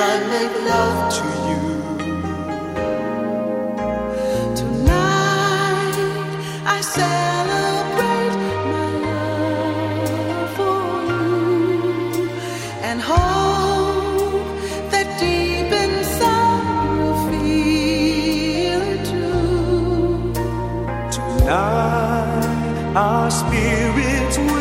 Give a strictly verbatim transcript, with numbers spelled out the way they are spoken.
I make love to you. Tonight I celebrate my love for you and hope that deep inside you feel it too. Tonight our spirits will